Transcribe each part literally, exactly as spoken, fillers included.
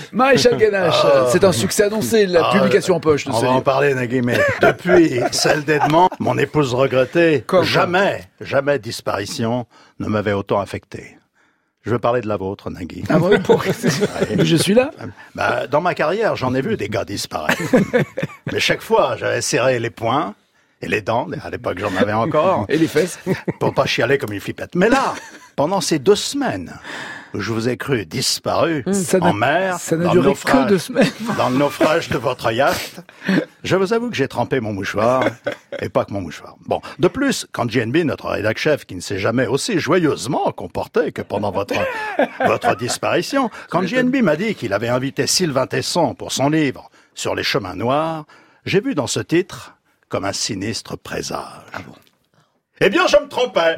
Maréchal Ganache, oh. c'est un succès annoncé, la oh, publication en poche. On va en parler, Nagui, mais depuis celle d'Edmond, mon épouse regrettée, Comme jamais, jamais disparition ne m'avait autant affecté. Je veux parler de la vôtre, Nagui. Ah oui, pour... Je suis là. Bah, dans ma carrière, j'en ai vu des gars disparaître. Mais chaque fois, j'avais serré les poings et les dents, à l'époque j'en avais encore. Et les fesses. Pour pas chialer comme une flippette. Mais là, pendant ces deux semaines où je vous ai cru disparu ça en mer, ça n'a dans, duré le naufrage, que deux semaines. dans le naufrage de votre yacht, je vous avoue que j'ai trempé mon mouchoir, et pas que mon mouchoir. Bon, de plus, quand J N B, notre rédac-chef, qui ne s'est jamais aussi joyeusement comporté que pendant votre, votre disparition, quand J N B m'a dit qu'il avait invité Sylvain Tesson pour son livre sur les chemins noirs, j'ai vu dans ce titre comme un sinistre présage. Ah bon? Eh bien, je me trompais.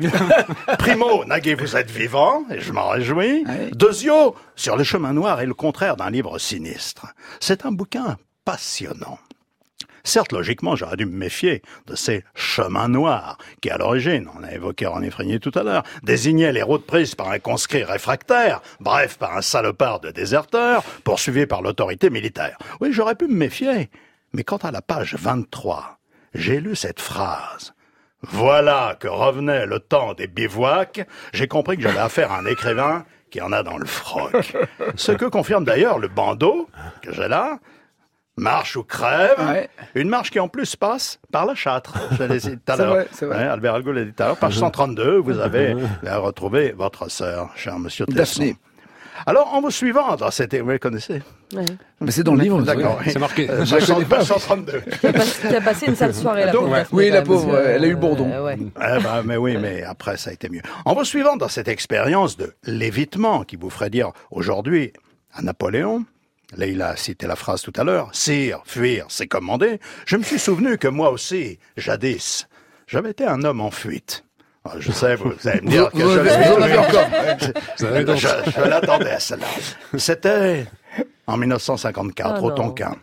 Primo, Nagui, vous êtes vivant, et je m'en réjouis. Oui. Deuxio, sur les chemins noirs est le contraire d'un livre sinistre. C'est un bouquin passionnant. Certes, logiquement, j'aurais dû me méfier de ces chemins noirs, qui, à l'origine, on a évoqué René Frégnier tout à l'heure, désignaient les routes prises par un conscrit réfractaire, bref, par un salopard de déserteur, poursuivi par l'autorité militaire. Oui, j'aurais pu me méfier. Mais quant à la page vingt-trois, j'ai lu cette phrase. Voilà que revenait le temps des bivouacs, j'ai compris que j'avais affaire à un écrivain qui en a dans le froc. Ce que confirme d'ailleurs le bandeau que j'ai là, marche ou crève, Ouais. une marche qui en plus passe par la Châtre. Je l'ai dit tout à C'est l'heure. vrai, c'est vrai. Ouais, Albert Algault l'a dit tout à l'heure. Page cent trente-deux, vous avez retrouvé votre sœur, cher monsieur Tesson. Daphné. Alors, en vous suivant dans cette... Vous les connaissez? Ouais. Mais c'est dans le livre. D'accord. ouais. oui. C'est marqué. Euh, Je la connais pas. page cent trente-deux. Qui a, passé, qui a passé une sale soirée, la Donc, pauvre. ouais. Daphné, Oui, quand la même, pauvre, parce que, elle a eu le bourdon. euh, ouais. Eh ben, mais oui, mais après, ça a été mieux. En vous suivant dans cette expérience de l'évitement qui vous ferait dire aujourd'hui à Napoléon, là, il a cité la phrase tout à l'heure, « Sire, fuir, c'est commander », je me suis souvenu que moi aussi, jadis, j'avais été un homme en fuite. Alors, je sais, vous allez me dire que Vous je avez- l'ai vous en avez encore. Vous avez donc- je, je l'attendais, celle-là. C'était en mille neuf cent cinquante-quatre, Ah au non. Tonkin.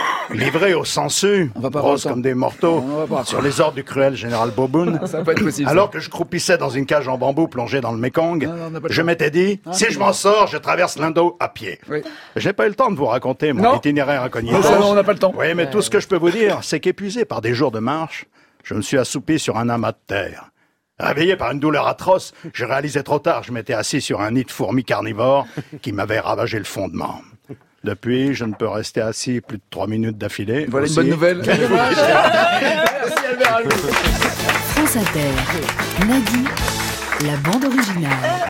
Livré au sensu, On va pas rose voir comme des mortaux, On va pas. sur les ordres du cruel général Boboun. Ça va pas être possible. ça. Alors que je croupissais dans une cage en bambou plongée dans le Mékong, Non, non, on n'a pas le je temps. m'étais dit, Ah, si c'est je bon. m'en sors, je traverse l'Indo à pied. Oui. J'ai pas eu le temps de vous raconter mon Non. itinéraire incognito. Non, ça, non, on n'a pas le temps. Oui, mais tout ce que je peux vous dire, c'est qu'épuisé par des jours de marche, je me suis assoupi sur un amas de terre. Réveillé par une douleur atroce, je réalisais trop tard, je m'étais assis sur un nid de fourmis carnivores qui m'avait ravagé le fondement. Depuis, je ne peux rester assis plus de trois minutes d'affilée. Voilà une Aussi. bonne nouvelle. Merci Albert Algault. France Inter, Nagui, la bande originale.